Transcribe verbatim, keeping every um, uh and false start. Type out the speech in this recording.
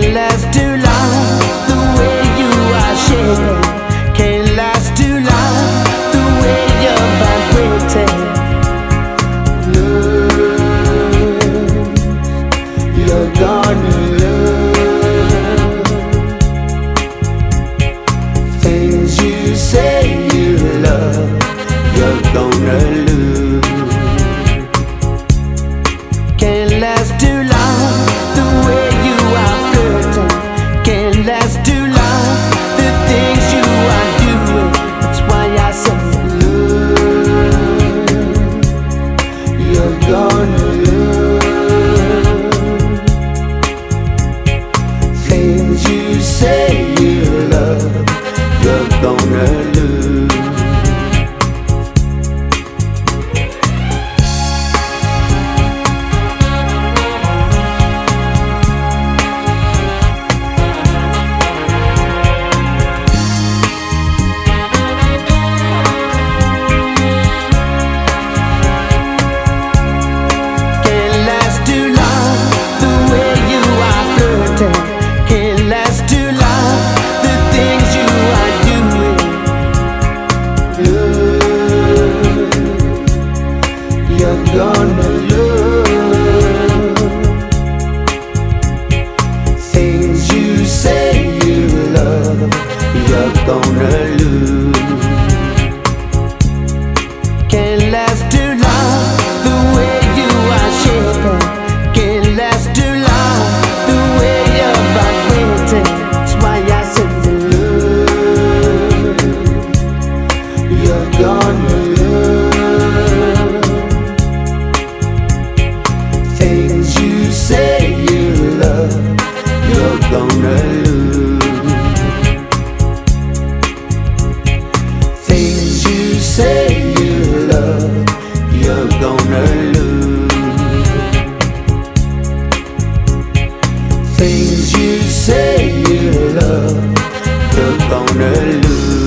can't last too long. The way you are shaking can't last too long. The way you're vibrating, love, you're gonna love things you say you love. You're gonna lose. Can't last too long. The way you are flirting can't last too long. The things you are doing, that's why I say love, you're gonna love things you say you love. You're gonna lose. Can't last too long. The things you are doing, love, you're gonna love things you say you love. You're gonna lose. Can't last too long. The way you are shaking can't last too long. You're gonna love things you say you love. You're gonna lose things you say you love. You're gonna lose things you say you love. You're gonna lose.